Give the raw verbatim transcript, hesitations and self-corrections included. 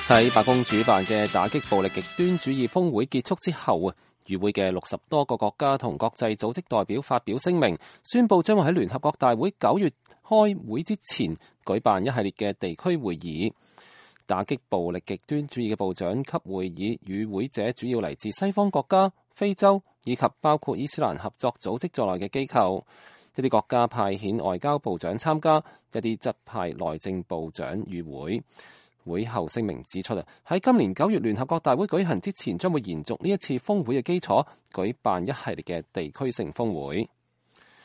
喺白宮主辦嘅打擊暴力極端主義峰會結束之後啊，與會嘅六十多個國家同國際組織代表發表聲明，宣布將會喺聯合國大會九月開會之前舉辦一系列嘅地區會議。打擊暴力極端主義嘅部長級會議與會者主要嚟自西方國家、非洲以及包括伊斯蘭合作組織在內嘅機構。一啲國家派遣外交部長參加，一啲則派內政部長與會。會後聲明指出啊，喺今年九月聯合國大會舉行之前，將會延續呢一次峰會嘅基礎，舉辦一系列嘅地區性峰會。